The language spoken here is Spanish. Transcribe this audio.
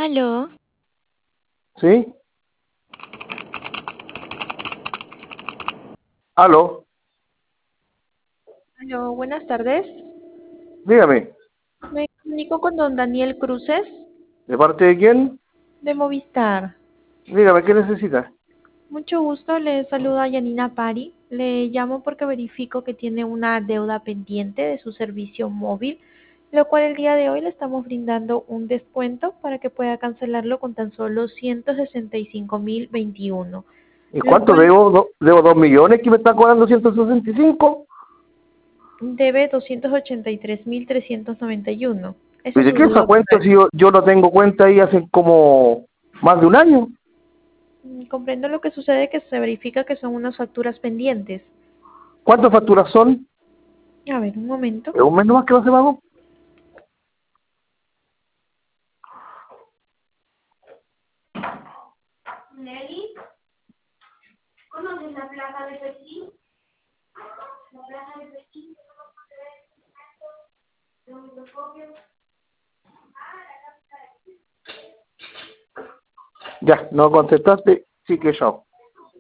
Aló, ¿Sí? ¿Aló? Aló, buenas tardes. Dígame, Me comunico con don Daniel Cruces ¿de parte de quién? de Movistar. Dígame, ¿qué necesita? Mucho gusto, le saluda Yanina Pari. Le llamo porque verifico que tiene una deuda pendiente de su servicio móvil, lo cual el día de hoy le estamos brindando un descuento para que pueda cancelarlo con tan solo 165.021, ¿Y lo cuánto cual debo? ¿Debo 2 millones que me está cobrando 165? debe 283.391. Esa ¿Y es de su qué esa deuda cuenta total. si yo no tengo cuenta ahí hace como más de un año? Comprendo lo que sucede, que se verifica que son unas facturas pendientes. ¿Cuántas facturas son? A ver, un momento. ¿Es un mes nomás que no se pagó? Nelly, ¿conoces la plaza de Pekín? La plaza de Pekín, los microscopios. Ya, no contestaste, sí que yo.